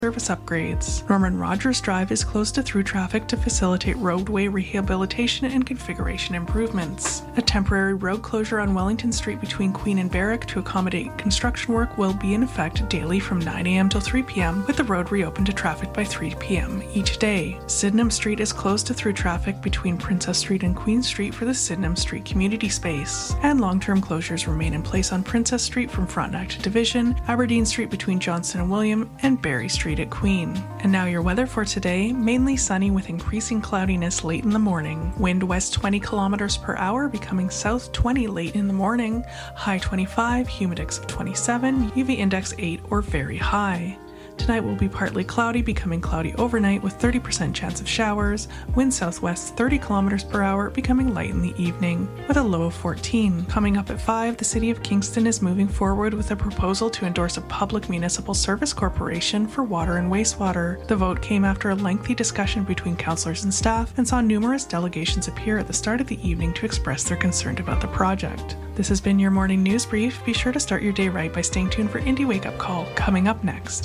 service upgrades. Norman Rogers Drive is closed to through traffic to facilitate roadway rehabilitation and configuration improvements. A temporary road closure on Wellington Street between Queen and Barrack to accommodate construction work will be in effect daily from 9 a.m. till 3 p.m., with the road reopened to traffic by 3 p.m. each day. Sydenham Street is closed to through traffic between Princess Street and Queen Street for the Sydenham Street Community Space. And long-term closures remain in place on Princess Street from Frontenac to Division, Aberdeen Street between Johnston and William, and Barry Street at Queen. And now your weather for today, mainly sunny with increasing cloudiness late in the morning. Wind west 20 kilometers per hour, becoming south 20 late in the morning. High 25, humidex of 27, UV index 8 or very high. Tonight will be partly cloudy, becoming cloudy overnight with 30% chance of showers. Wind southwest 30 kilometers per hour, becoming light in the evening, with a low of 14. Coming up at 5, the City of Kingston is moving forward with a proposal to endorse a public municipal service corporation for water and wastewater. The vote came after a lengthy discussion between councillors and staff and saw numerous delegations appear at the start of the evening to express their concern about the project. This has been your morning news brief. Be sure to start your day right by staying tuned for Indie Wake Up Call, coming up next.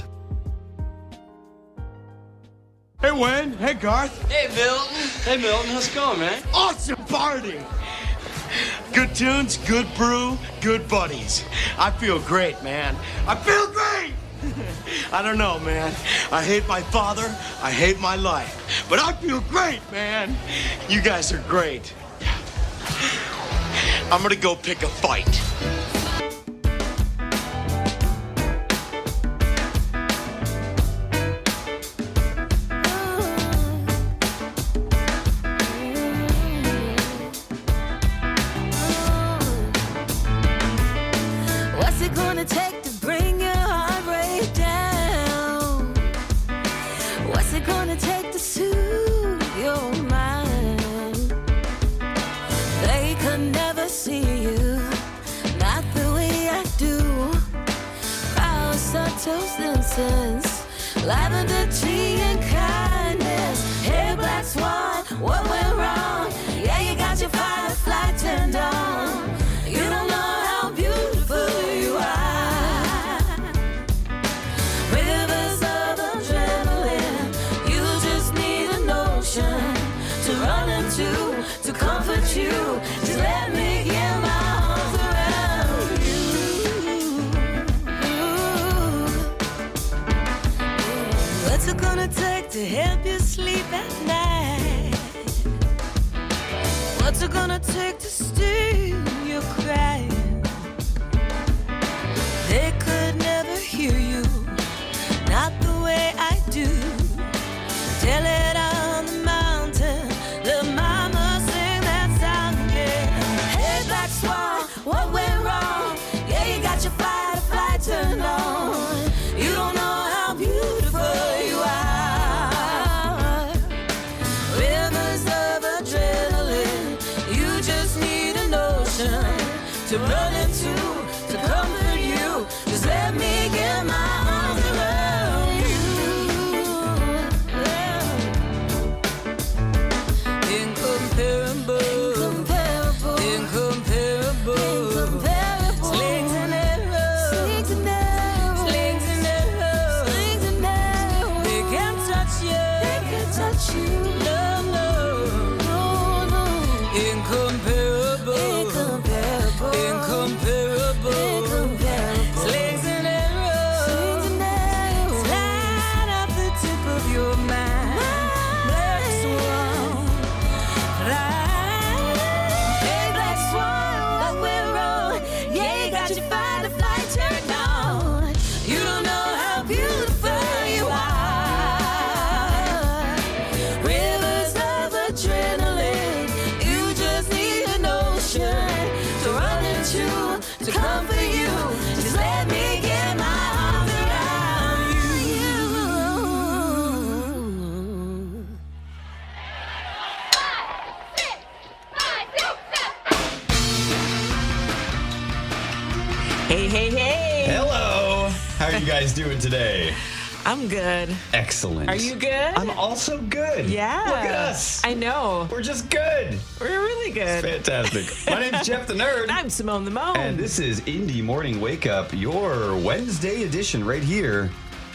Hey, Wayne. Hey, Garth. Hey, Milton. Hey, Milton. How's it going, man? Awesome party. Good tunes, good brew, good buddies. I feel great, man. I feel great. I don't know, man. I hate my father. I hate my life. But I feel great, man. You guys are great. I'm gonna go pick a fight. Lavender tea and kindness. Hey, black swan, what went wrong? Yeah, you got your firefly turned on. You don't know how beautiful you are. Rivers of adrenaline. You just need an ocean to run into, to comfort you. Just let me get my arms around you. What's it gonna take to help you sleep at night? What's it gonna take to still your crying? They could never hear you, not the way I do. Tell it on the mountain, the mama sing that song again. Hey, black swan, what went wrong? Yeah, you got your firefly turned on. You don't know how beautiful you are. Rivers of adrenaline. You just need an ocean to run into, to comfort you. Just let me get my arms around you. Incomparable, incomparable, incomparable. Slings and arrows, slings and arrows, slings and arrows, slings and arrows. They can't touch you, they can't touch you. No, no, no, no. Incomparable, incomparable, incomparable, incomparable. Slings and arrows, slings and arrows. Slide off the tip of your mind. Black swan, fly. Hey, black swan, what went wrong? Yeah, you got your firefly turned on. You don't know how beautiful you are. Rivers of adrenaline. You just need an ocean to run into, to comfort you. Just let me get my arms around you. Hey, hey, hey. Hello. How are you guys doing today? I'm good. Excellent. Are you good? I'm also good. Yeah. Look at us. I know. We're just good. We're really good. Fantastic. My name's Jeff the Nerd. And I'm Simone the Moan. And this is Indie Morning Wake Up, your Wednesday edition right here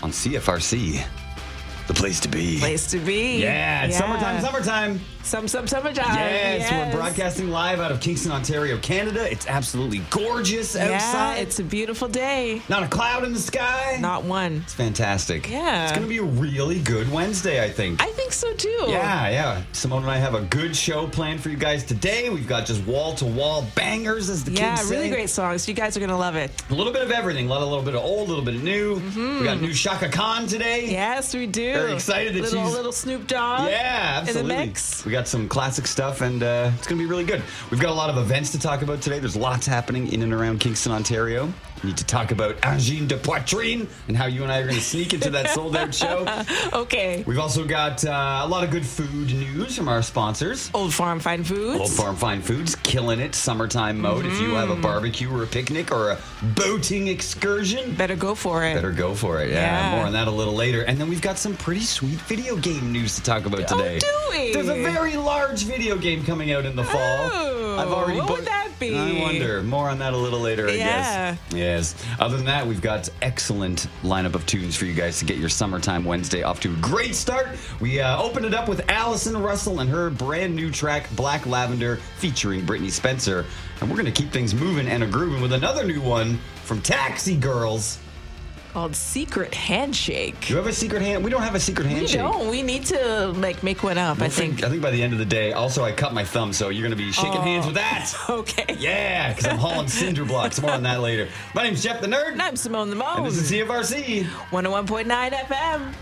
on CFRC. The place to be. Place to be. Yeah, it's summertime. Summertime. Yes, we're broadcasting live out of Kingston, Ontario, Canada. It's absolutely gorgeous outside. Yeah, it's a beautiful day. Not a cloud in the sky. Not one. It's fantastic. Yeah. It's going to be a really good Wednesday, I think. I think so too. Yeah. Simone and I have a good show planned for you guys today. We've got just wall-to-wall bangers, as the kids say. Really great songs. You guys are going to love it. A little bit of everything. A little bit of old, a little bit of new. We got new Shaka Khan today. Yes, we do. Very excited that she's... Little Snoop Dogg. Yeah, absolutely. In the mix. We got some classic stuff, and it's going to be really good. We've got a lot of events to talk about today. There's lots happening in and around Kingston, Ontario. We need to talk about Angine de Poitrine and how you and I are going to sneak into that sold-out show. Okay. We've also got a lot of good food news from our sponsors. Old Farm Fine Foods. Old Farm Fine Foods, killing it, summertime mode. If you have a barbecue or a picnic or a boating excursion, better go for it. Yeah, more on that a little later. And then we've got some pretty sweet video game news to talk about today. Oh, do we? There's a very large video game coming out in the fall. Oh, I've already what would that be? I wonder. More on that a little later, I guess. Yes. Other than that, we've got excellent lineup of tunes for you guys to get your summertime Wednesday off to a great start. We opened it up with Allison Russell and her brand new track, Black Lavender, featuring Brittany Spencer. And we're going to keep things moving and a grooving with another new one from Taxi Girls. Called Secret Handshake. Do you have a secret hand? We don't have a secret handshake. We don't. We need to make one up, I think. I think by the end of the day. Also, I cut my thumb, so you're going to be shaking hands with that. Okay. Yeah, because I'm hauling cinder blocks. More on that later. My name's Jeff the Nerd. And I'm Simone the Mole. And this is CFRC 101.9 FM.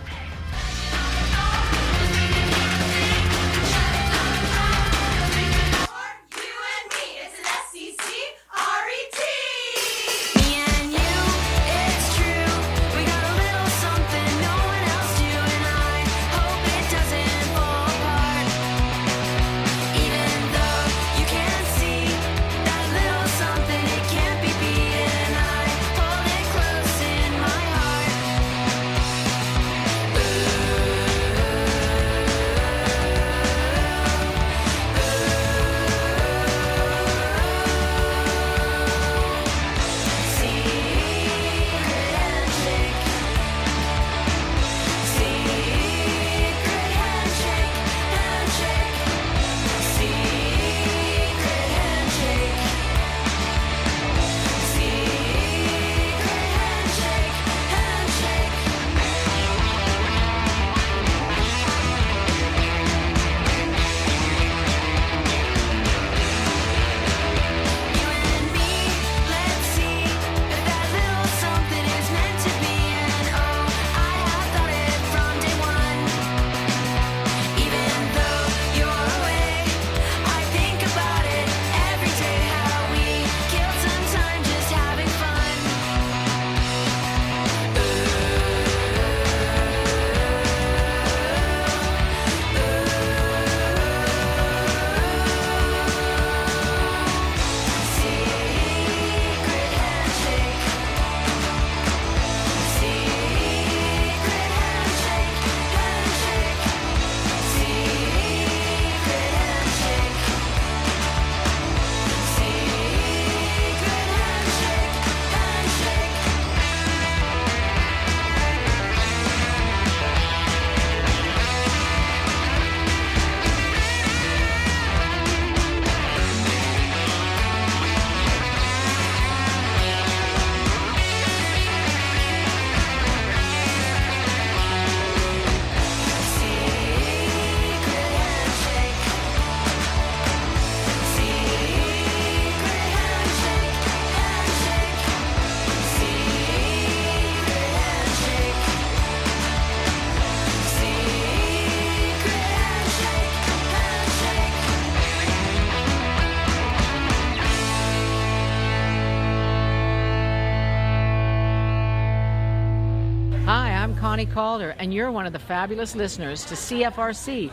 Connie Calder, and you're one of the fabulous listeners to CFRC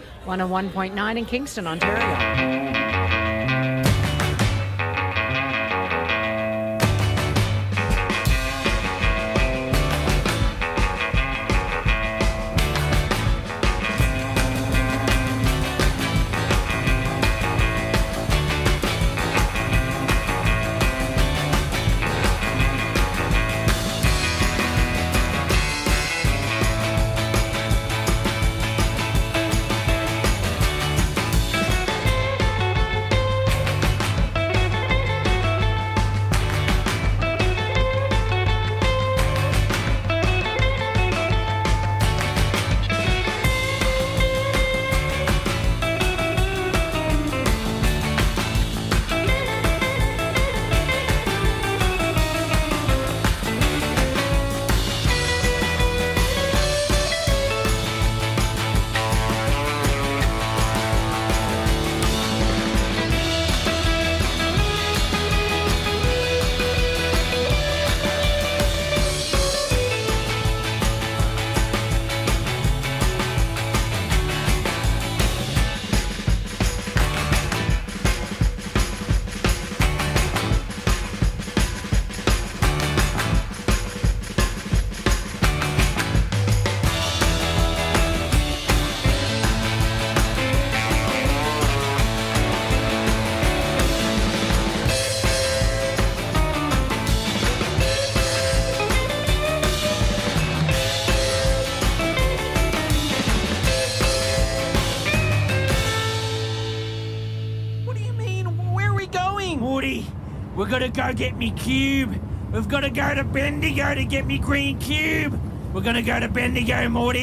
101.9 in Kingston, Ontario. We're gonna go get me cube. We've got to go to Bendigo to get me green cube. We're gonna go to Bendigo, Morty.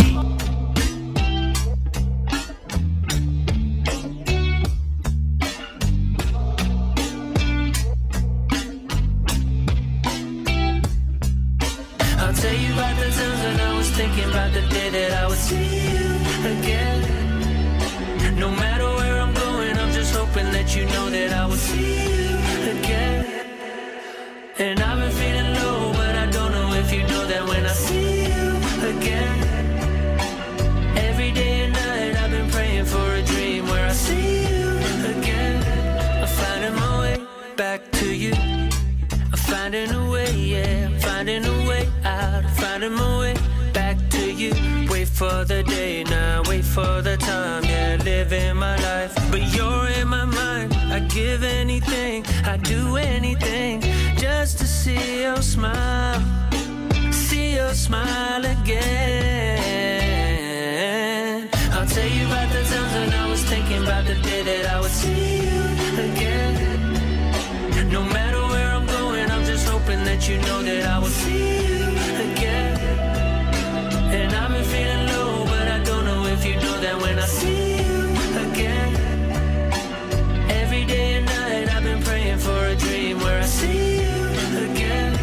I'll tell you about the times when I was thinking about the day that I would see you again. No matter where I'm going, I'm just hoping that you know that I will see you again. And I've been feeling low, but I don't know if you know that when I see you again. Every day and night I've been praying for a dream where I see you again. I'm finding my way back to you. I'm finding a way, yeah. I'm finding a way out. I'm finding my way back to you. Wait for the day now, wait for the time, yeah. Living my life, but you're in my mind. I give anything, I do anything just to see your smile again. I'll tell you about the times when I was thinking about the day that I would see you again. No matter where I'm going, I'm just hoping that you know that I will see you again. And I've been feeling low, but I don't know if you know that when I see you again. Every day and night I've been praying for a dream where I see you again.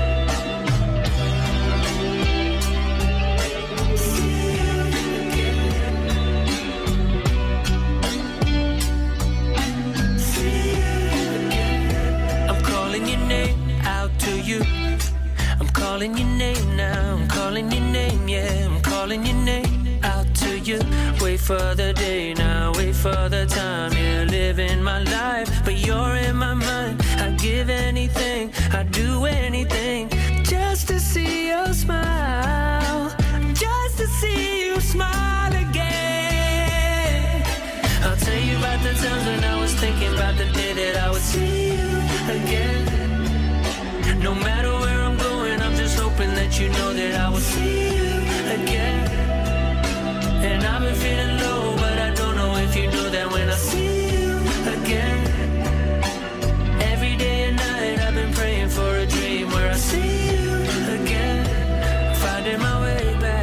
I'm calling your name out to you. I'm calling your name now. I'm calling your name, yeah. I'm calling your name out to you. Wait for the day now, wait for the time, yeah. Living my life, but you're in my mind. I give anything, I do anything just to see your smile, just to see you smile again. I'll tell you about the times when I was thinking about the day that I would see you again. No matter where I'm going, I'm just hoping that you know that I will see you again. And I've been feeling low, but I don't know if you know that when I see you again. Every day and night I've been praying for a dream where I see you again. Finding my way back.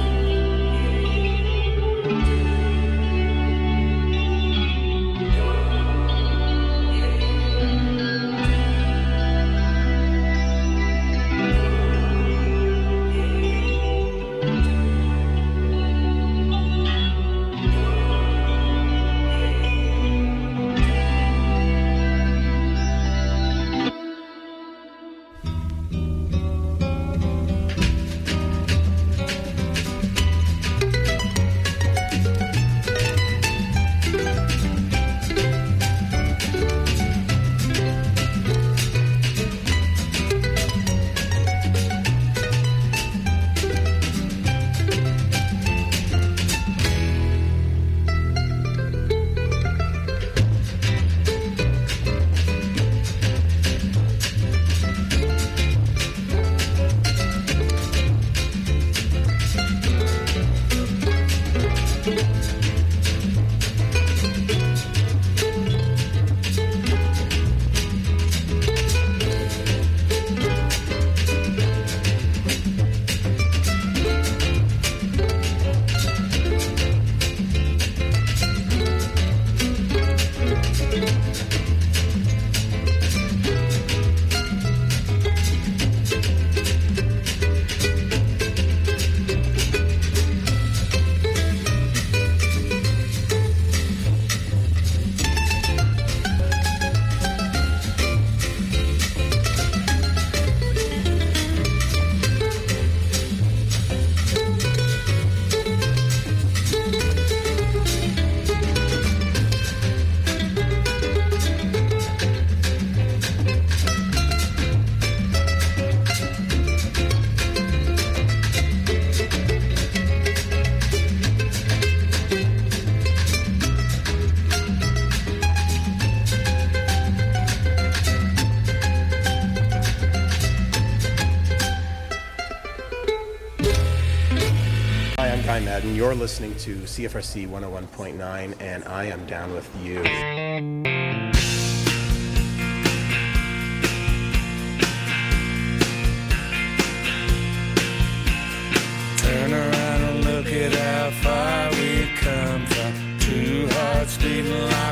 Madden. You're listening to CFRC 101.9, and I am down with you.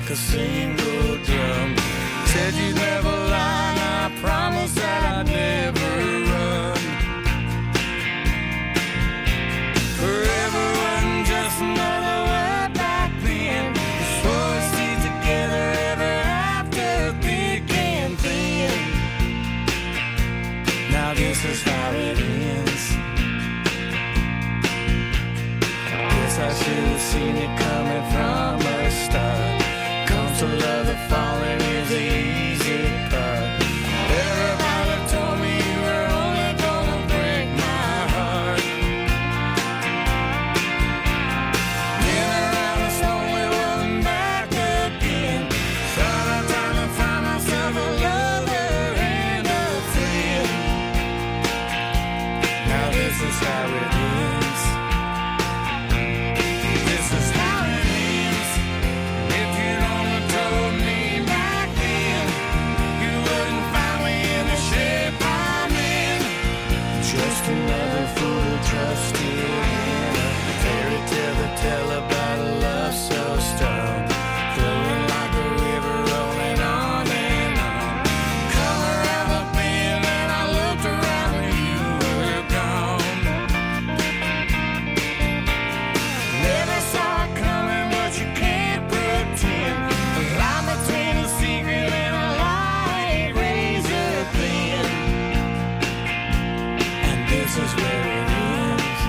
a single drum. Said you'd never lie, and I promised that I'd never run. Forever wasn't just another word back then. We swore we'd stay together ever after thick and thin. Now this is how it ends. Guess I should have seen it coming from the start. Comes to love, the falling is the easy part. Everybody told me you were only gonna break my heart. Been around and slowly rolling back again. Thought I'd time to find myself a lover and a friend. Now this is how it ends. This is how it ends. If you'd only told me back then, you wouldn't find me in the shape I'm in. Just another fool who trusted in a fairy tale to tell about a love so strong, flowing like a river rolling on and on. Come around the bend and I looked around and you were gone. Never saw it coming, but you can't pretend. The line between a secret and a lie, razor thin. And this is where it ends.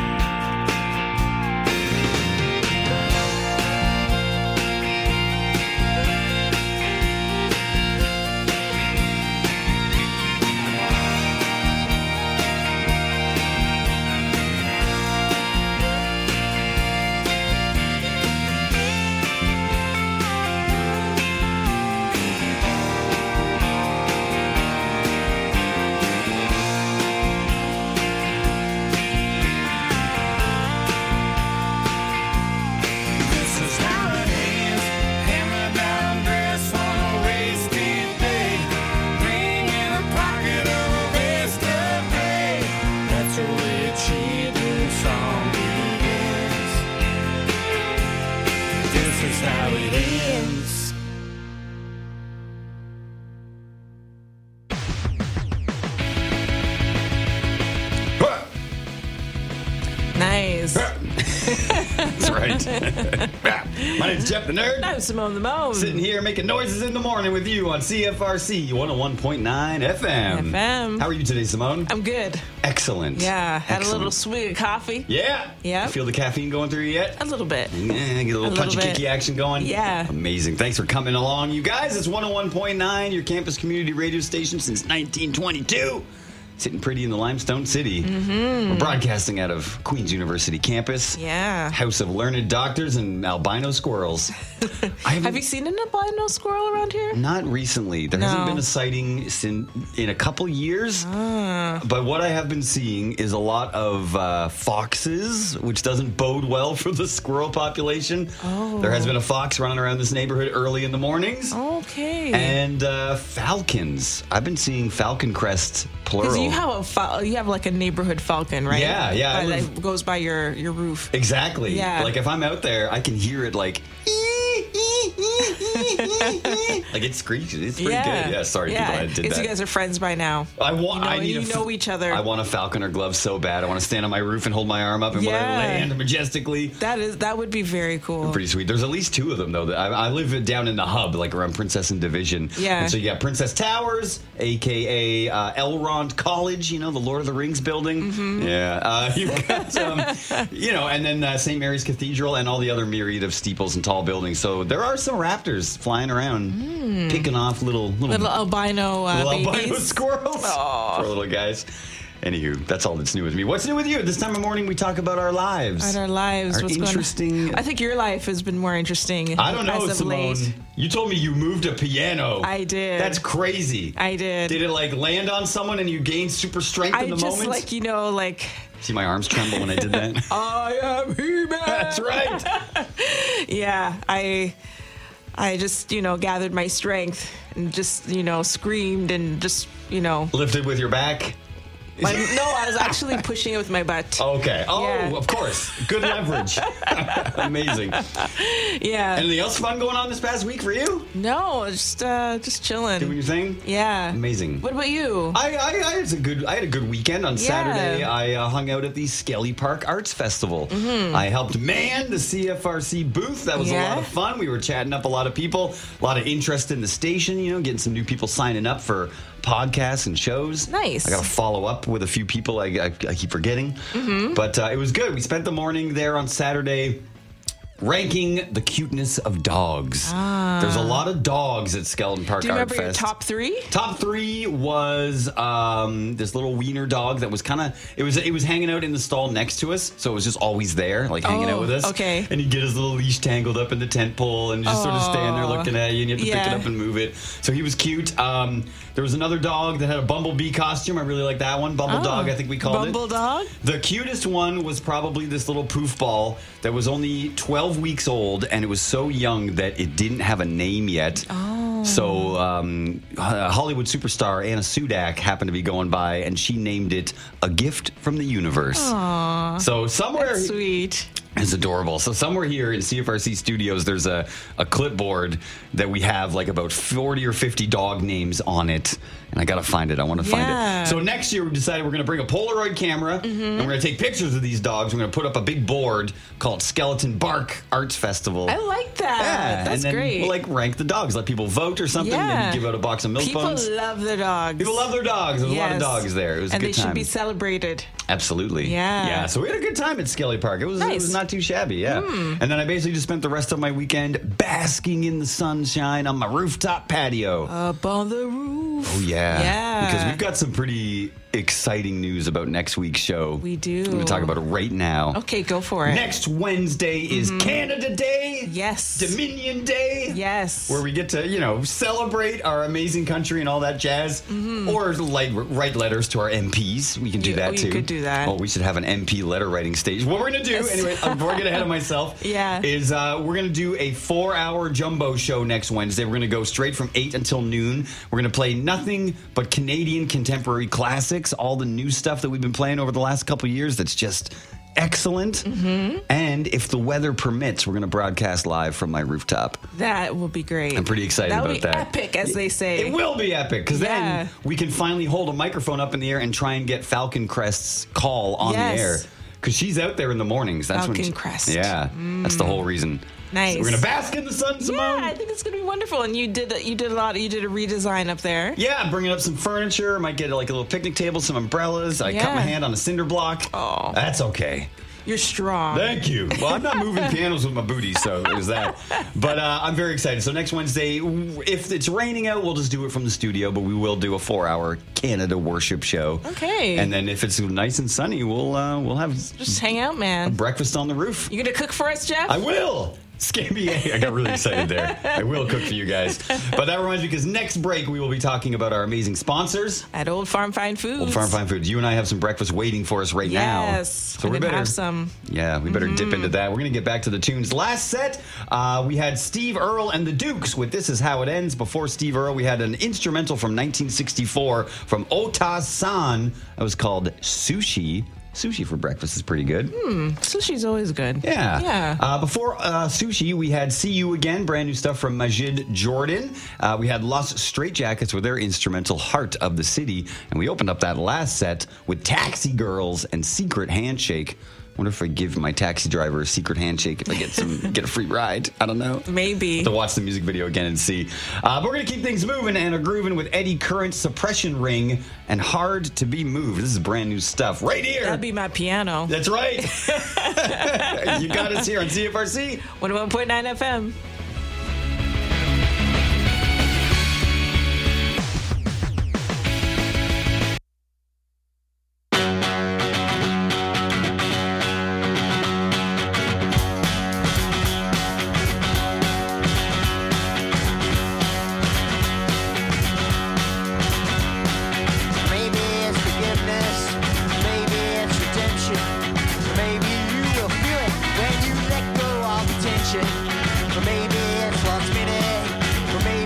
This is how it ends. Hammer-down dress on a wasted day. Ring in the pocket of a vest of gray. That's the way a cheating song begins. This is how it ends. Nice. That's right. My name's Jeff the Nerd. I'm Simone the Mo. Sitting here making noises in the morning with you on CFRC 101.9 FM. FM. How are you today, Simone? I'm good. Excellent. Yeah, had a Excellent. little swig of coffee. Yeah. Yeah. You feel the caffeine going through you yet? A little bit. Yeah, get a little A little punchy bit. kicky action going. Yeah. Amazing. Thanks for coming along, you guys. It's 101.9, your campus community radio station since 1922. Sitting pretty in the Limestone City. We're broadcasting out of Queen's University campus. Yeah. House of Learned Doctors and Albino Squirrels. Have you seen an albino squirrel around here? Not recently. There hasn't been a sighting in a couple years. But what I have been seeing is a lot of foxes, which doesn't bode well for the squirrel population. There has been a fox running around this neighborhood early in the mornings. Okay. And falcons. I've been seeing falcon crests, plural. Because you have like a neighborhood falcon, right? Yeah, yeah. That goes by your roof. Exactly. Yeah. Like if I'm out there, I can hear it like like it screeches. It's pretty good. Yeah, sorry people I did that. You guys are friends by now. I need you know each other. I want a falconer glove so bad. I want to stand on my roof and hold my arm up and when I land majestically. That would be very cool. Pretty sweet. There's at least two of them though. I live down in the hub, like around Princess and Division. Yeah. And so you got Princess Towers, aka Elrond College. You know, the Lord of the Rings building. Mm-hmm. Yeah. You've got and then St. Mary's Cathedral and all the other myriad of steeples and tall buildings. So there are some raptors flying around, picking off little albino albino squirrels. Aww. Poor little guys. Anywho, that's all that's new with me. What's new with you? This time of morning, we talk about our lives. Our lives. What's interesting. Going on? I think your life has been more interesting. I don't know, as of Simone. late. You told me you moved a piano. I did. That's crazy. I did. Did it like land on someone and you gained super strength in the moment? I just like. See my arms tremble when I did that? I am He-Man. That's right. Yeah, I just, gathered my strength and just, screamed and just, Lifted with your back? I was actually pushing it with my butt. Okay. Oh, Yeah. of course. Good leverage. Amazing. Yeah. Anything else fun going on this past week for you? No, just chilling. Doing your thing? Yeah. Amazing. What about you? I had a good weekend on Saturday. I hung out at the Skelly Park Arts Festival. I helped man the CFRC booth. That was a lot of fun. We were chatting up a lot of people, a lot of interest in the station, getting some new people signing up for podcasts and shows. Nice. I got to follow up with a few people I keep forgetting. But it was good. We spent the morning there on Saturday ranking the cuteness of dogs. There's a lot of dogs at Skeleton Park Do you Art remember your Fest. top 3? Top 3 was this little wiener dog that was it was hanging out in the stall next to us, so it was just always there, like hanging out with us. Okay. And he'd get his little leash tangled up in the tent pole and just sort of stand there looking at you, and you have to pick it up and move it. So he was cute. There was another dog that had a bumblebee costume. I really like that one. Bumble Dog, I think we called it. Bumble Dog? The cutest one was probably this little poof ball that was only 12 weeks old, and it was so young that it didn't have a name yet. So Hollywood superstar Anna Sudak happened to be going by, and she named it A Gift from the Universe. So somewhere... That's sweet. It's adorable. So somewhere here in CFRC Studios, there's a clipboard that we have like about 40 or 50 dog names on it. And I got to find it. I want to find it. So next year, we decided we're going to bring a Polaroid camera and we're going to take pictures of these dogs. We're going to put up a big board called Skeleton Bark Arts Festival. I like that. Yeah, That's and then great. we'll like rank the dogs, let people vote or something. Then give out a box of milk People bones. love their dogs. People love their dogs. There's a lot of dogs there. It was a and good they time. should be celebrated. Absolutely. Yeah. Yeah. So we had a good time at Skelly Park. It was not too shabby. Yeah. And then I basically just spent the rest of my weekend basking in the sunshine on my rooftop patio. Up on the roof. Oh yeah. Yeah. Because we've got some pretty exciting news about next week's show. We do. I'm going to talk about it right now. Okay, go for it. Next Wednesday is Canada Day. Yes. Dominion Day. Yes. Where we get to, celebrate our amazing country and all that jazz. Or write letters to our MPs. We can do that too. You could do that. Oh, we should have an MP letter writing stage. What we're going to do, anyway, before I get ahead of myself, is we're going to do a 4-hour jumbo show next Wednesday. We're going to go straight from 8 until noon. We're going to play nothing but Canadian contemporary classics, all the new stuff that we've been playing over the last couple of years that's just excellent. And if the weather permits, we're going to broadcast live from my rooftop. That will be great. I'm pretty excited about that. That will be epic, as they say. It will be epic, because then we can finally hold a microphone up in the air and try and get Falcon Crest's call on the air. Because she's out there in the mornings. That's Falcon Crest. Yeah, that's the whole reason. Nice. So we're gonna bask in the sun, Simone. Yeah, I think it's gonna be wonderful. And you did a redesign up there. Yeah, bringing up some furniture. Might get like a little picnic table, some umbrellas. I cut my hand on a cinder block. Oh, that's okay. You're strong. Thank you. Well, I'm not moving pianos with my booty, so there's that. But I'm very excited. So next Wednesday, if it's raining out, we'll just do it from the studio, but we will do a 4-hour Canada worship show. Okay. And then if it's nice and sunny, we'll have just hang out, man. Breakfast on the roof. You gonna cook for us, Jeff? I will. I got really excited there. I will cook for you guys. But that reminds me, because next break we will be talking about our amazing sponsors at Old Farm Fine Foods. Old Farm Fine Foods. You and I have some breakfast waiting for us right now. Yes. So we better have some. Yeah, we better dip into that. We're going to get back to the tunes. Last set, we had Steve Earle and the Dukes with This Is How It Ends. Before Steve Earle, we had an instrumental from 1964 from Ota San. That was called Sushi. Sushi for breakfast is pretty good. Sushi's always good. Yeah. Before Sushi, we had See You Again, brand new stuff from Majid Jordan. We had Los Straitjackets with their instrumental Heart of the City. And we opened up that last set with Taxi Girls and Secret Handshake. I wonder if I give my taxi driver a secret handshake if I get a free ride. I don't know. Maybe. To watch the music video again and see. But we're going to keep things moving and are grooving with Eddie Current's Suppression Ring and Hard to Be Moved. This is brand new stuff right here. That'd be my piano. That's right. You got us here on CFRC 101.9 FM.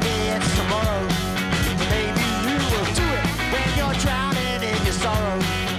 Drowning in your sorrow.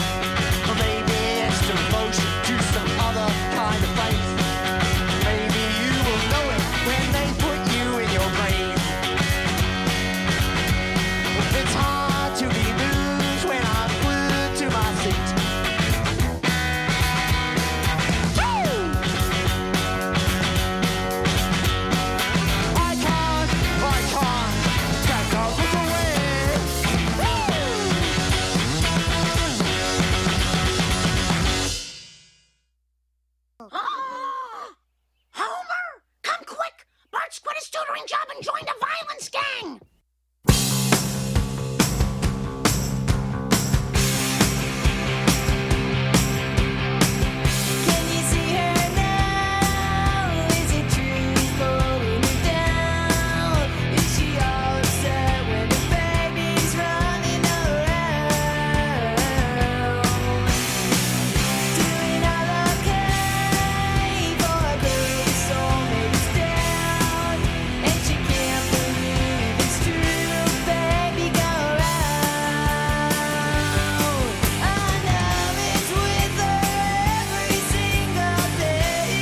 Or maybe it's devotion to some other kind of faith. Maybe you will know it when they put you in your grave. It's hard to be moved when I'm glued to my seat. Homer! Come quick! Bart's quit his tutoring job and joined a violence gang! Can you see her now? Is it true he's pulling her down? Is she all upset when the baby's running around? Doing all okay for a girl whose soulmate is down, and she can't believe it's true. Baby, go round. I know it's with her every single day,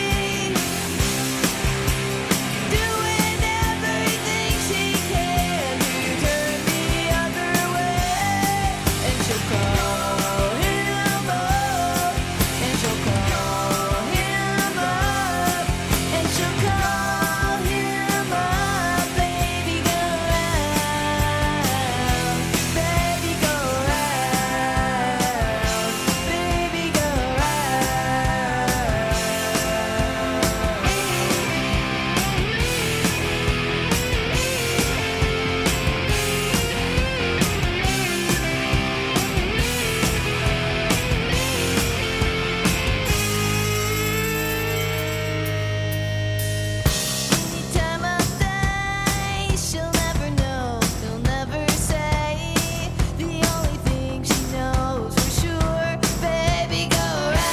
doing everything she can to turn the other way. And she'll call him up, and she'll call him up, and she'll call him up. Baby, go round, baby, go round, baby, go Time of day, she'll never know, she'll never say. The only thing she knows for sure, baby, go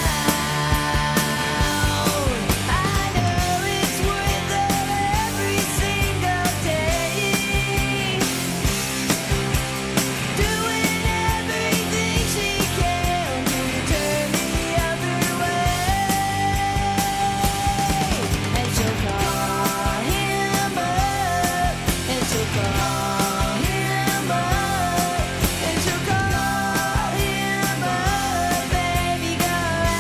round. I know it's worth it every single day, doing everything she can to turn the other way. And she'll call him up, and she'll call him up, and she'll call him up. Baby, go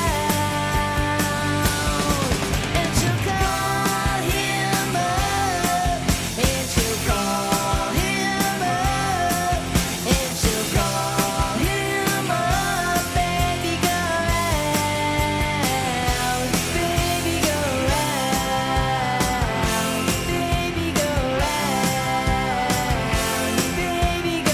round. And she'll call him up, and she'll call him up, and she'll call him up. Baby, go round. Baby, go round. Baby, go round. Baby, go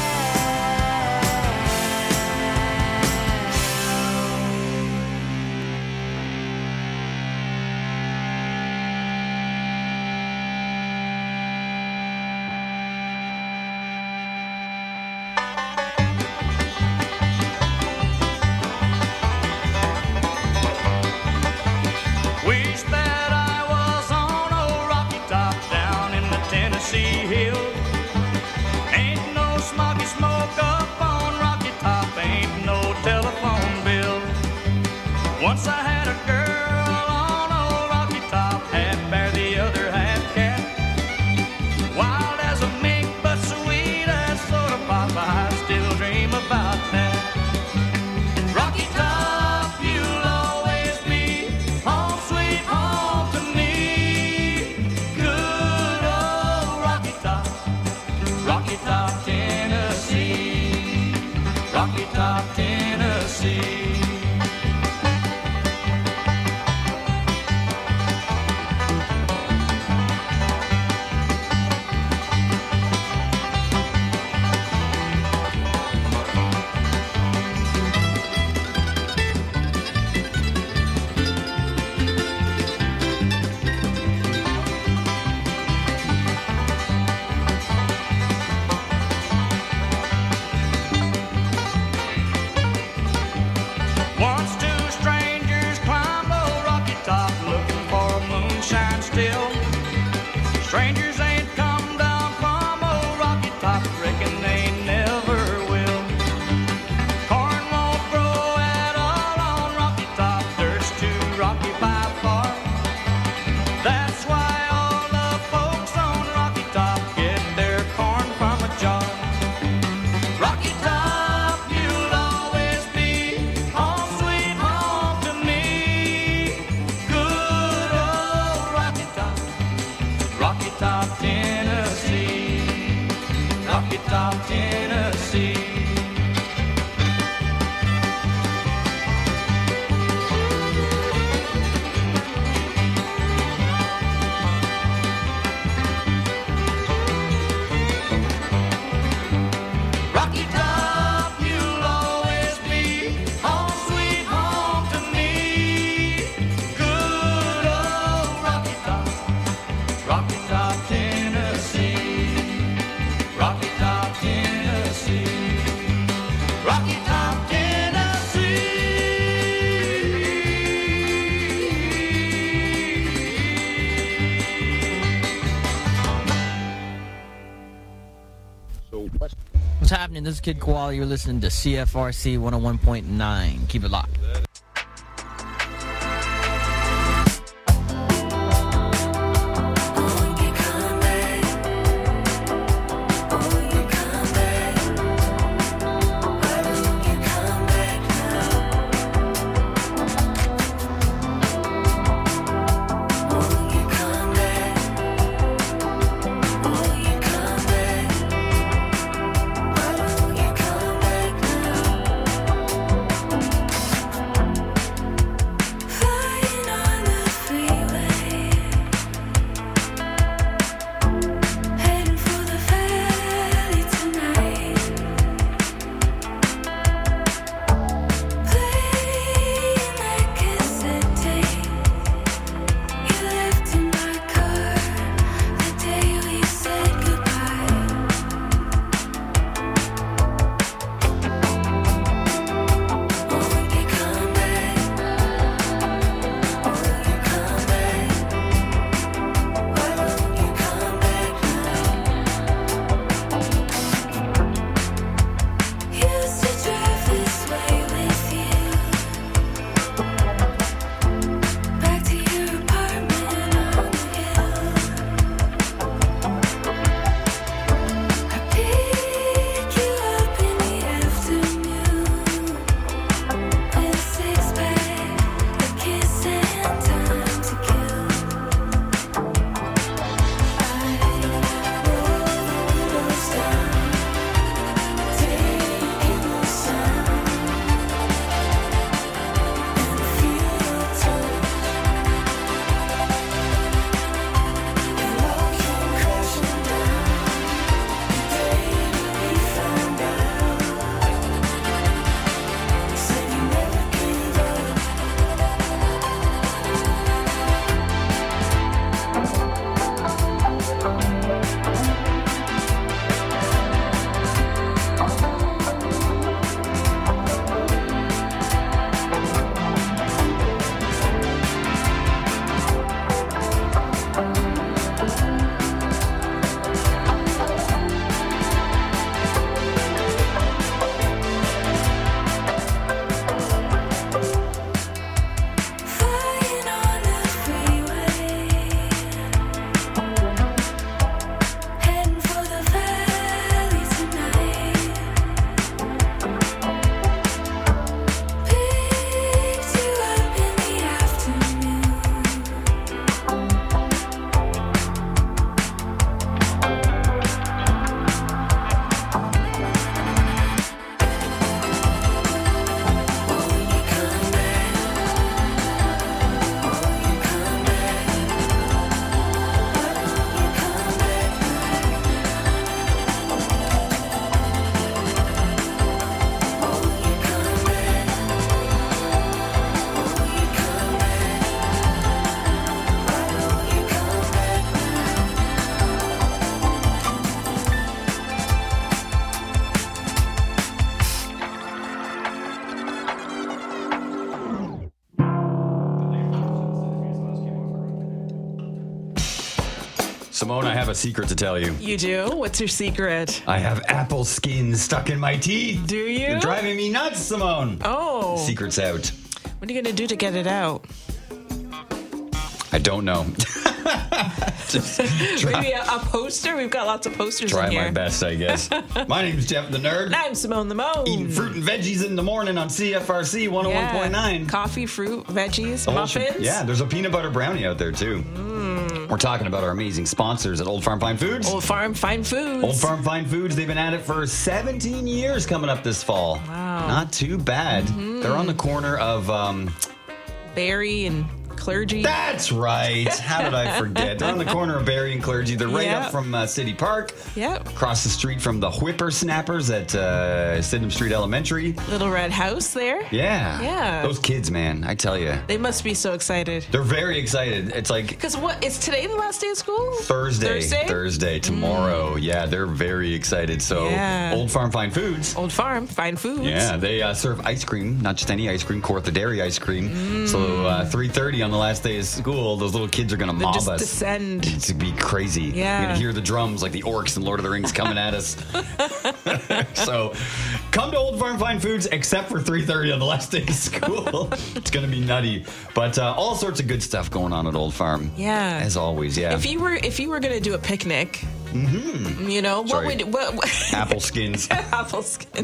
Wish that I was on old Rocky Top down in the Tennessee hills. Ain't no smoky smoke up on Rocky Top, ain't no telephone bill. Once I had a girl on old Rocky Top, half bear, the other half cat. Wild as a mink, but sweet as soda pop, I still dream about that. Rocky Top, you'll always be home sweet home to me. Good old Rocky Top, Tennessee. Rocky Top, Tennessee. and this is Kid Koala. You're listening to CFRC 101.9. Keep it locked. Simone, I have a secret to tell you. You do? What's your secret? I have apple skin stuck in my teeth. Do you? You're driving me nuts, Simone. Oh. Secret's out. What are you going to do to get it out? I don't know. Maybe a poster? We've got lots of posters Try in here. my best, I guess. My name's Jeff the Nerd. And I'm Simone the Moan. Eating fruit and veggies in the morning on CFRC 101.9. Coffee, fruit, veggies, muffins. Yeah, there's a peanut butter brownie out there, too. We're talking about our amazing sponsors at Old Farm Fine Foods. Old Farm Fine Foods. Old Farm Fine Foods. They've been at it for 17 years coming up this fall. Wow. Not too bad. They're on the corner of... Barry and Clergy. That's right. How did I forget? They're on the corner of Barry and Clergy. They're right up from City Park. Yep. Across the street from the Whippersnappers at Sydenham Street Elementary. Little Red House there. Yeah. Yeah. Those kids, man, I tell you. They must be so excited. They're very excited. It's like... Because what, is today the last day of school? Thursday, tomorrow. Yeah, they're very excited. So, Old Farm Fine Foods. Old Farm Fine Foods. Yeah, they serve ice cream, not just any ice cream, Kawartha Dairy ice cream. So, 3:30 on the last day of school, those little kids are going to mob just us. Descend. It's going to be crazy. Yeah. You're going to hear the drums like the orcs in Lord of the Rings coming at us. So come to Old Farm Fine Foods, except for 3:30 on the last day of school. It's going to be nutty. But all sorts of good stuff going on at Old Farm. Yeah. As always, yeah. If you were going to do a picnic, you know, Sorry. what Apple skins. apple skin.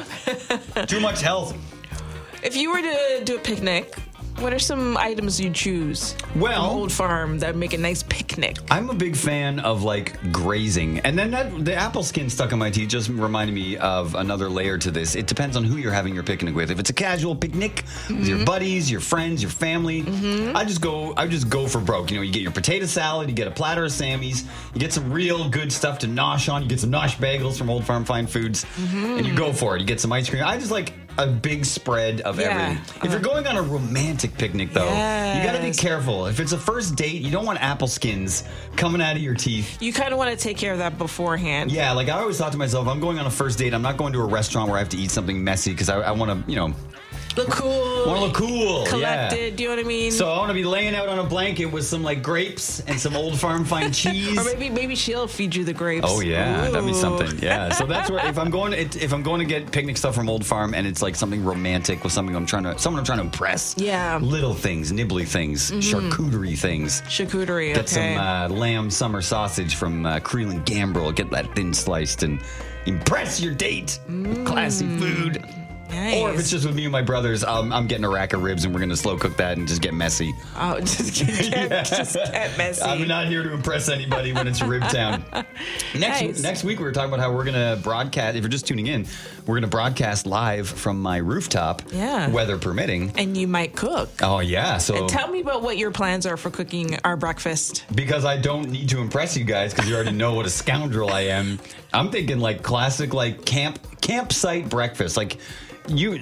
Too much health. If you were to do a picnic, what are some items you'd choose? Well, from Old Farm that make a nice picnic. I'm a big fan of like grazing, and then the apple skin stuck on my teeth just reminded me of another layer to this. It depends on who you're having your picnic with. If it's a casual picnic with your buddies, your friends, your family, I just go for broke. You know, you get your potato salad, you get a platter of Sammy's, you get some real good stuff to nosh on. You get some nosh bagels from Old Farm Fine Foods, and you go for it. You get some ice cream. I just like a big spread of everything. If you're going on a romantic picnic, though, you got to be careful. If it's a first date, you don't want apple skins coming out of your teeth. You kind of want to take care of that beforehand. Yeah, like I always thought to myself, I'm going on a first date. I'm not going to a restaurant where I have to eat something messy because I want to, you know, look cool. Want to look cool. Collected, do you know what I mean? So I want to be laying out on a blanket with some like grapes and some Old Farm Fine cheese. Or maybe she'll feed you the grapes. Oh yeah, that'd be Ooh. something. Yeah. So that's where if I'm going to get picnic stuff from Old Farm and it's like something romantic with someone I'm trying to impress. Yeah. Little things, nibbly things, charcuterie things. Charcuterie. Get okay. some lamb summer sausage from Creel and Gambrel. Get that thin sliced and impress your date with classy food. Nice. Or if it's just with me and my brothers, I'm getting a rack of ribs and we're going to slow cook that and just get messy. Oh, just get messy. I'm not here to impress anybody when it's Rib Town. Next week, we were talking about how we're going to broadcast. If you're just tuning in, we're going to broadcast live from my rooftop, weather permitting. And you might cook. Oh, yeah. So and tell me about what your plans are for cooking our breakfast. Because I don't need to impress you guys because you already know what a scoundrel I am. I'm thinking like classic like campsite breakfast. Like you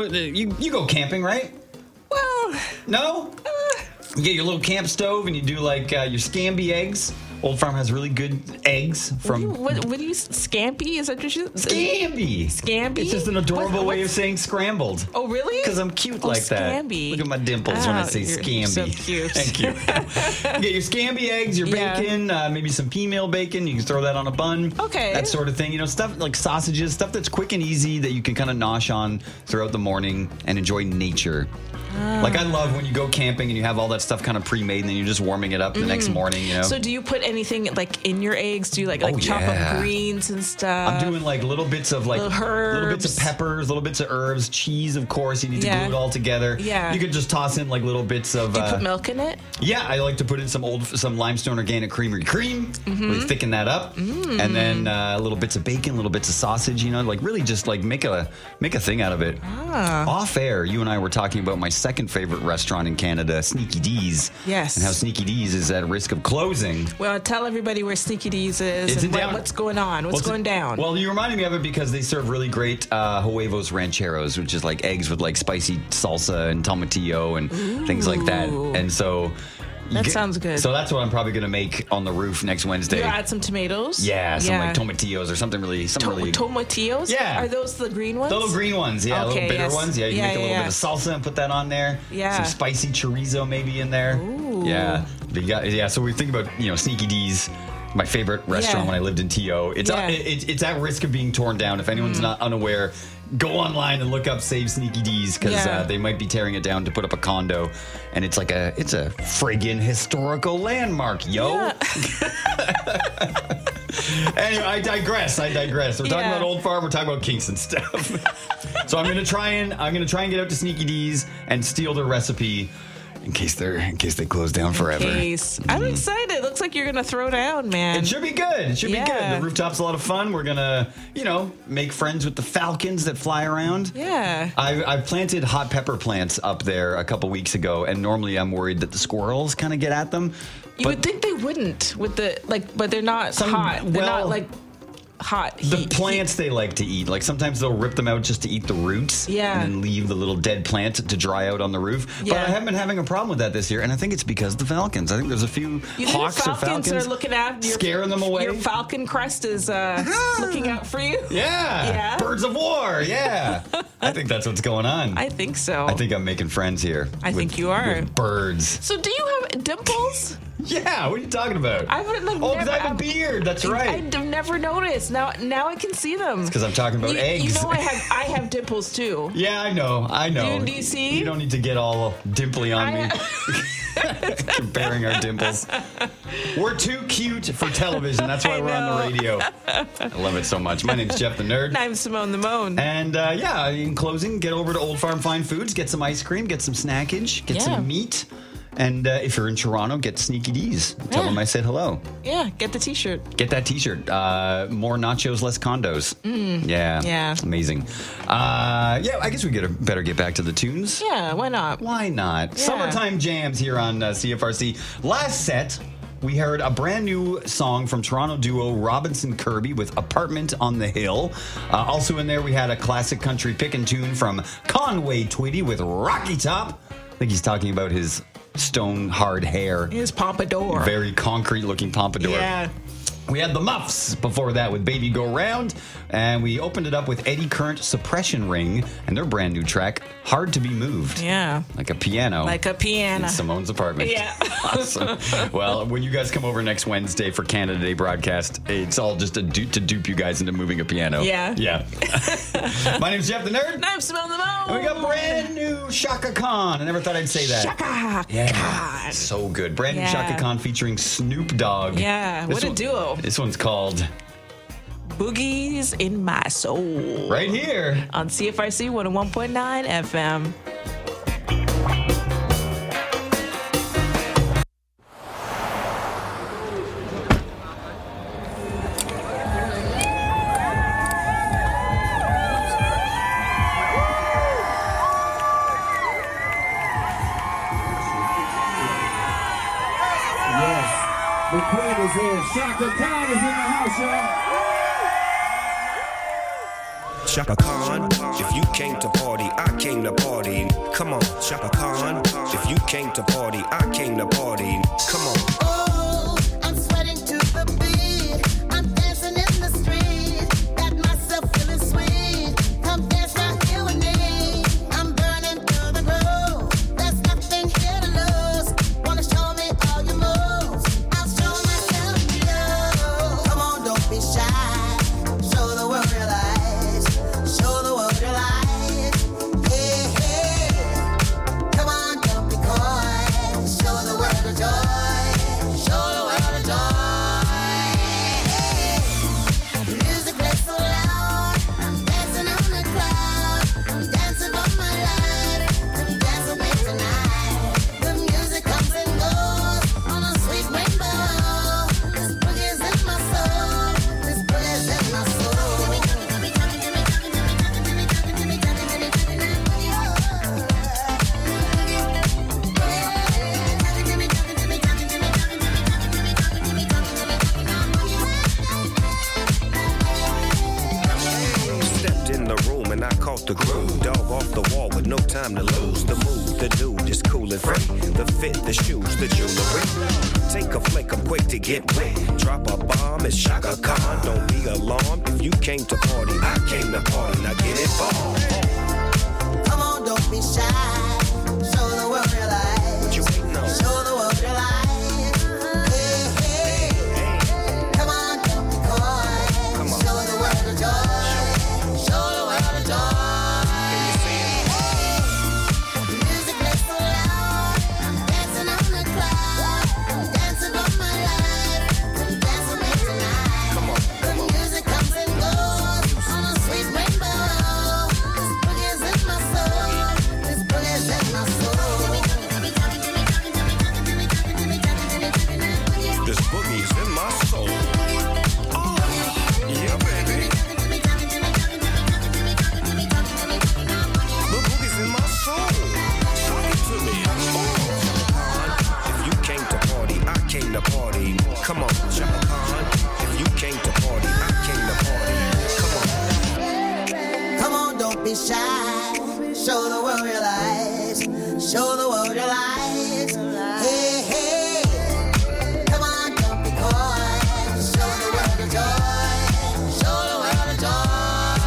go camping, right? Well, no. You get your little camp stove and you do like your Scamby eggs. Old Farm has really good eggs from. What do you scampi? Is that what you? Scamby. Scamby. It's just an adorable way of saying scrambled. Oh really? Because I'm cute like that. Scamby. Look at my dimples when I say Scamby. So cute. Thank you. You get your Scamby eggs, your bacon, maybe some pea meal bacon. You can throw that on a bun. Okay. That sort of thing. You know, stuff like sausages, stuff that's quick and easy that you can kind of nosh on throughout the morning and enjoy nature. Like I love when you go camping and you have all that stuff kind of pre-made and then you're just warming it up the next morning, you know. So do you put anything like in your eggs? Do you like chop up greens and stuff? I'm doing like little bits of like little bits of peppers, little bits of herbs, cheese, of course. You need to glue it all together. Yeah. You could just toss in like little bits of. Do you put milk in it? Yeah, I like to put in some Limestone Organic Creamery cream. Really thicken that up, and then little bits of bacon, little bits of sausage. You know, like really just like make a thing out of it. Off air, you and I were talking about my second favorite restaurant in Canada, Sneaky D's. Yes. And how Sneaky D's is at risk of closing. Well, tell everybody where Sneaky D's is and what's going on. What's going down? Well, you reminded me of it because they serve really great huevos rancheros, which is like eggs with like spicy salsa and tomatillo and things like that. And so... That sounds good. So that's what I'm probably going to make on the roof next Wednesday. You add some tomatoes? Yeah, some like tomatillos or something really... Tomatillos? Yeah. Are those the green ones? The little green ones, yeah. Okay, little bitter ones. Yeah, you make a little bit of salsa and put that on there. Yeah. Some spicy chorizo maybe in there. Ooh. Yeah. So we think about, Sneaky D's. My favorite restaurant when I lived in TO. It's at risk of being torn down. If anyone's not unaware, go online and look up Save Sneaky D's because they might be tearing it down to put up a condo, and it's a friggin' historical landmark, yo. Yeah. Anyway, I digress. We're talking about Old Farm. We're talking about Kingston stuff. So I'm gonna try and get out to Sneaky D's and steal their recipe. In case they close down forever. I'm excited. It looks like you're gonna throw down, man. It should be good. The rooftop's a lot of fun. We're gonna, make friends with the falcons that fly around. Yeah. I've planted hot pepper plants up there a couple weeks ago, and normally I'm worried that the squirrels kind of get at them. You would think they wouldn't with but they're not hot. They're not like hot. The plants they like to eat. Like sometimes they'll rip them out just to eat the roots. Yeah. And then leave the little dead plant to dry out on the roof. Yeah. But I haven't been having a problem with that this year, and I think it's because of the falcons. I think there's a few hawks or falcons are looking at scaring them away. Your falcon crest is looking out for you. Yeah. Birds of war. Yeah. I think that's what's going on. I think so. I think I'm making friends here. I think you are. With birds. So do you have dimples? Yeah, what are you talking about? Because I have a beard. That's right. I've never noticed. dimples. Now I can see them. Because I'm talking about eggs. You know I have dimples too. Yeah, I know. Do you see? You don't need to get all dimply on me. Comparing our dimples. We're too cute for television. That's why we're on the radio. I love it so much. My name's Jeff the Nerd. And I'm Simone the Moan. And in closing, get over to Old Farm Fine Foods, get some ice cream, get some snackage, get some meat. And if you're in Toronto, get Sneaky D's. Tell them I said hello. Yeah, get the t-shirt. Get that t-shirt. More nachos, less condos. Yeah. Amazing. I guess we better get back to the tunes. Yeah, why not? Yeah. Summertime jams here on CFRC. Last set, we heard a brand new song from Toronto duo Robinson Kirby with Apartment on the Hill. Also in there, we had a classic country pickin' tune from Conway Twitty with Rocky Top. I think he's talking about his stone hard hair. His pompadour. Very concrete looking pompadour. Yeah. We had the Muffs before that with Baby Go Round. And we opened it up with Eddie Current Suppression Ring and their brand new track, Hard to Be Moved. Yeah. Like a piano. In Simone's apartment. Yeah. Awesome. Well, when you guys come over next Wednesday for Canada Day broadcast, it's all just to dupe you guys into moving a piano. Yeah. My name's Jeff the Nerd. And I'm Simone the Moan. And we got brand new Shaka Khan. I never thought I'd say that. Shaka Khan. So good. Brand new Shaka Khan featuring Snoop Dogg. Yeah. What a duo. This one's called Boogies in My Soul. Right here on CFRC 101.9 FM. The queen is here. Shaka Khan is in the house, y'all. Shaka Khan, if you came to party, I came to party. Come on, Shaka Khan, if you came to party, I came to party. Come on. Oh, I'm sweating to the beat. I'm dancing in the street. Got myself feeling sweet. Come dance out here with me. I'm burning through the groove. There's nothing here to lose. Wanna show me all your moves? I'll show myself to you. Come on, don't be shy. Show the world your lies. Show the world your lies. Hey, hey. Come on, don't be coy. Show the world the joy. Show the world the joy. The music plays so loud. I'm dancing on the cloud. I'm dancing for my life. Come dance with me tonight. The music comes and goes on a sweet rainbow. This boogie's in my soul. This boogie's in my soul. Stepped in the room and I caught the groove. Dog off the wall with no time to lose. The move, the dude is cool and free. The fit, the shoes, the jewelry. Take a flick, I'm quick to get wet. Drop a bomb, it's Shaka Khan. Don't be alarmed if you came to party. I came to party, now get it on. Come on, don't be shy. Show the world your lies. What you waiting on? Show the world your lies. Hey, hey. Come on, don't be coy. Come on. Show the world the joy. Show the world the joy. The music plays so loud. I'm dancing on the cloud. I'm dancing for my life. Come dance with me tonight. Come on, The music comes and goes on a sweet rainbow. This boogie's in my soul. This boogie's in my soul. This boogie's in my soul. Oh, yeah, baby. The boogie's in my soul. Show it to me. If you came to party, I came to party. Come on, Shaka Khan. If you came to party, I came to party. Come on. Come on, don't be shy. Show the world your lies. Show the world your lies. Hey, hey. Come on, don't be coy. Show the world the joy. Show the world the joy.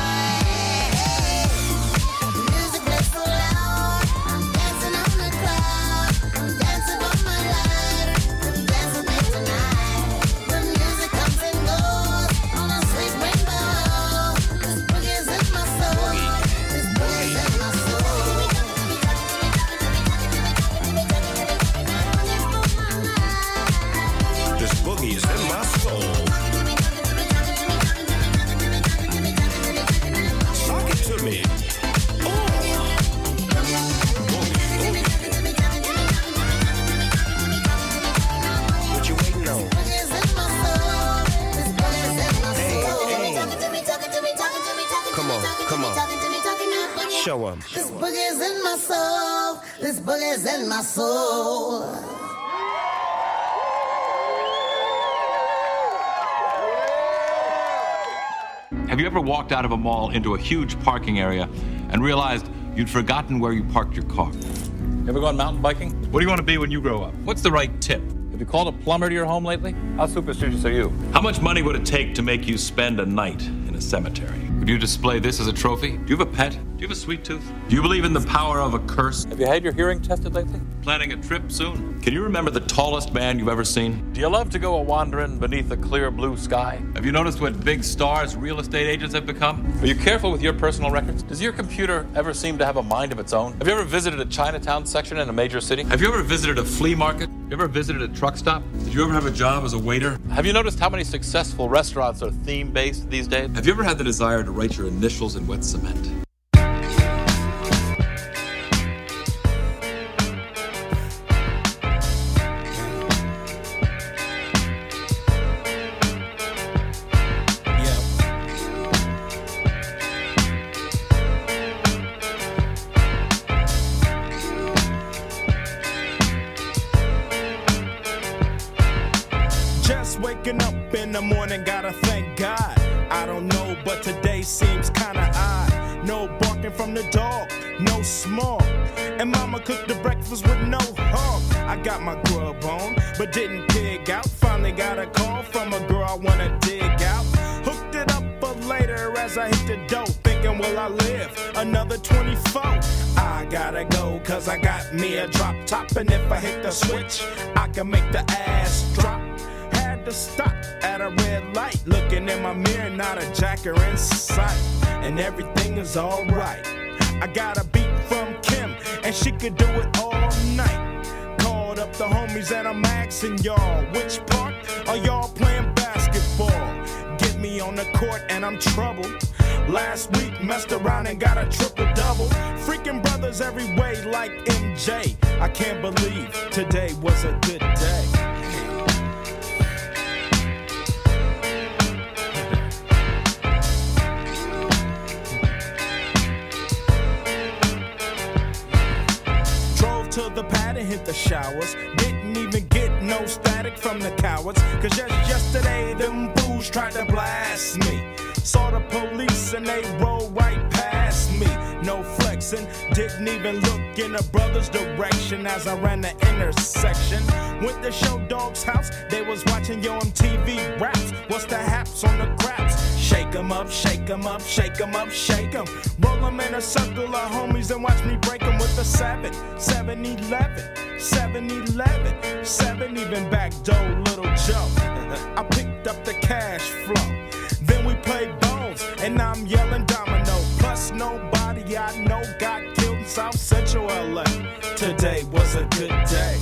The music plays so loud. I'm dancing on the cloud. I'm dancing for my life. Come dance with me tonight. The music comes and goes on a sweet rainbow. in my soul. This boogie's in my soul. Have you ever walked out of a mall into a huge parking area and realized you'd forgotten where you parked your car? Ever gone mountain biking? What do you want to be when you grow up? What's the right tip? Have you called a plumber to your home lately? How superstitious are you? How much money would it take to make you spend a night in a cemetery? Would you display this as a trophy? Do you have a pet? Do you have a sweet tooth? Do you believe in the power of a curse? Have you had your hearing tested lately? Planning a trip soon? Can you remember the tallest man you've ever seen? Do you love to go a-wandering beneath a clear blue sky? Have you noticed what big stars real estate agents have become? Are you careful with your personal records? Does your computer ever seem to have a mind of its own? Have you ever visited a Chinatown section in a major city? Have you ever visited a flea market? Have you ever visited a truck stop? Did you ever have a job as a waiter? Have you noticed how many successful restaurants are theme-based these days? Have you ever had the desire to write your initials in wet cement? Just waking up in the morning, gotta thank God. I don't know, but today seems kinda odd. No barking from the dog, no small. And mama cooked the breakfast with no hog. I got my grub on, but didn't pig out. Finally got a call from a girl I wanna dig out. Hooked it up for later as I hit the dough. Thinking, will I live another 24? I gotta go, cause I got me a drop top. And if I hit the switch, I can make the ass drop. Had to stop at a red light. Looking in my mirror, not a jacker in sight. And everything is alright. I got a beat from Kim, and she could do it all night. Called up the homies and I'm asking y'all, which part are y'all playing basketball? Get me on the court and I'm troubled. Last week messed around and got a triple-double. Freaking brothers every way like MJ. I can't believe today was a good day. To the pad and hit the showers. Didn't even get no static from the cowards. Cause just yesterday them fools tried to blast me. Saw the police and they rolled right past me. No flexing, didn't even look in the brother's direction as I ran the intersection. Went to Show Dog's house, they was watching Yo MTV raps. What's the haps on the craps? Shake 'em up, shake 'em up, shake 'em up, shake 'em. Roll 'em in a circle of homies and watch me break 'em with a 7-11, 7-11, 7 even back door, Little Joe. I picked up the cash flow. Then we played bones, and I'm yelling domino. Plus nobody I know got killed in South Central LA. Today was a good day.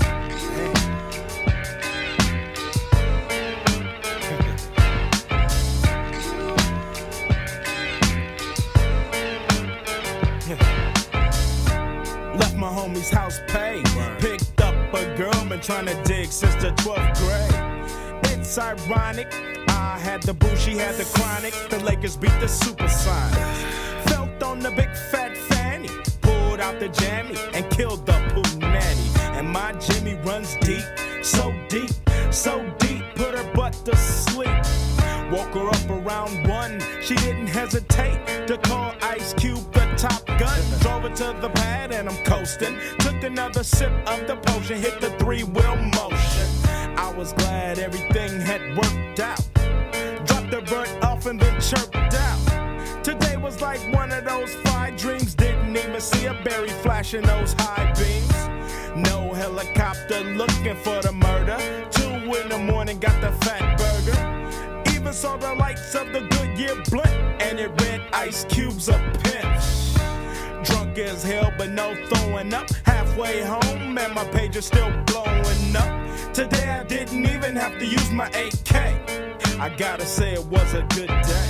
Left my homie's house paid. Picked up a girl, been trying to dig since the 12th grade. It's ironic. I had the boo, she had the chronic. The Lakers beat the Supersonics. Felt on the big fat fanny. Pulled out the jammy and killed the poo nanny. And my Jimmy runs deep, so deep, so deep. Put her butt to sleep. Woke her up around 1. She didn't hesitate to call Ice Cube the Top Gun. Drove her to the pad and I'm coasting. Took another sip of the potion, hit the 3-wheel motion. I was glad everything had worked out. Dropped the bird off and then chirped out. Today was like one of those 5 dreams. Didn't even see a berry flashing those high beams. No helicopter looking for the murder. 2 in the morning, got the fat burger. Even saw the lights of the Goodyear blunt, and it read Ice Cube's a pimp. Drunk as hell, but no throwing up. Halfway home, and my page is still blowing up. Today I didn't even have to use my AK. I gotta say it was a good day.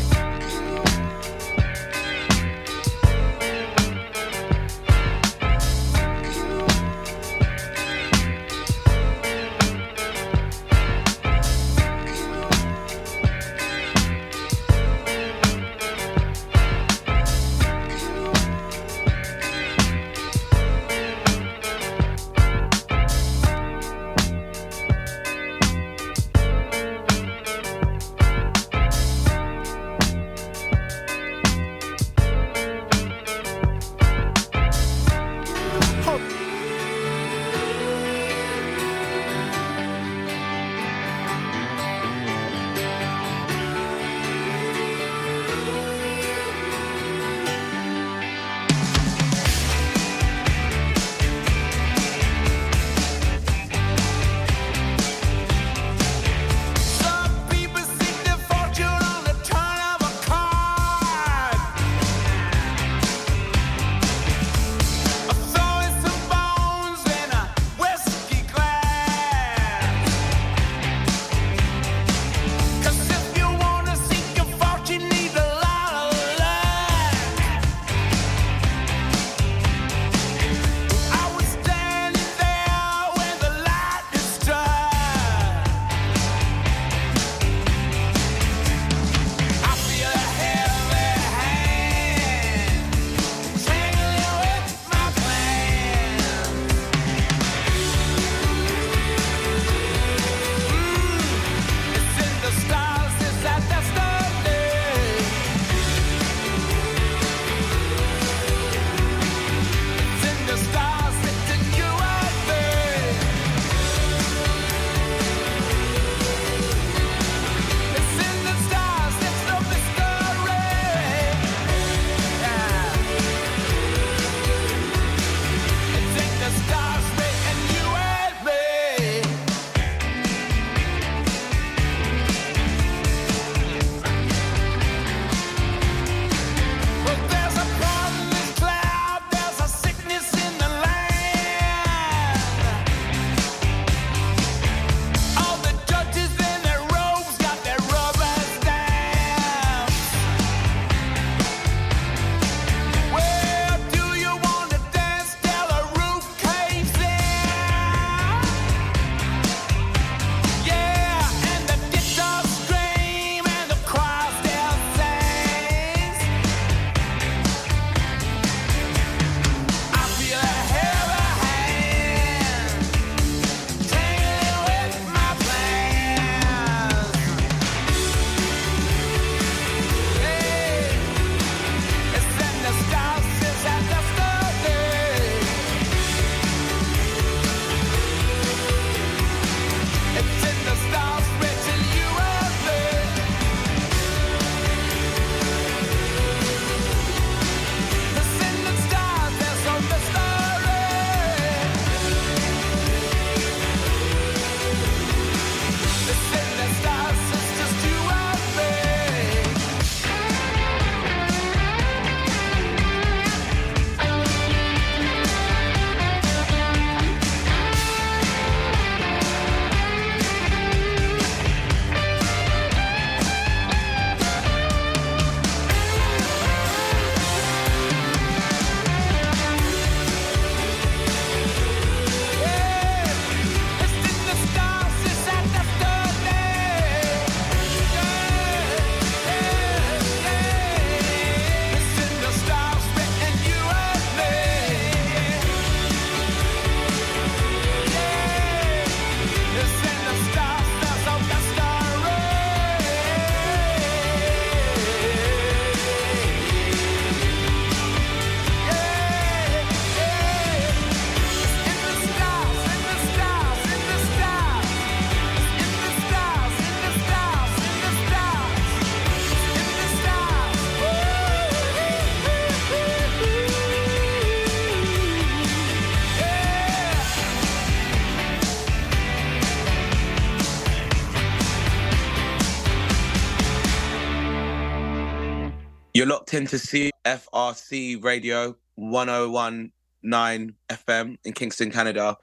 You're locked into CFRC Radio 101.9 FM in Kingston, Canada.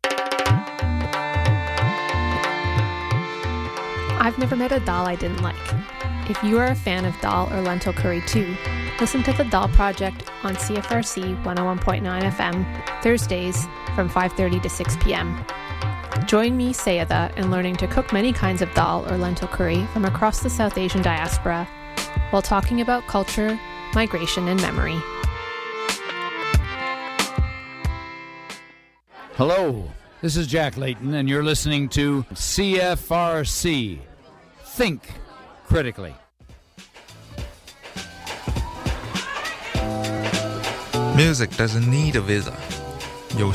I've never met a dal I didn't like. If you are a fan of dal or lentil curry too, listen to The Dal Project on CFRC 101.9 FM, Thursdays from 5:30 to 6 p.m. Join me, Sayada, in learning to cook many kinds of dal or lentil curry from across the South Asian diaspora while talking about culture, migration, and memory. Hello, this is Jack Layton, and you're listening to CFRC. Think critically. Music doesn't need a visa.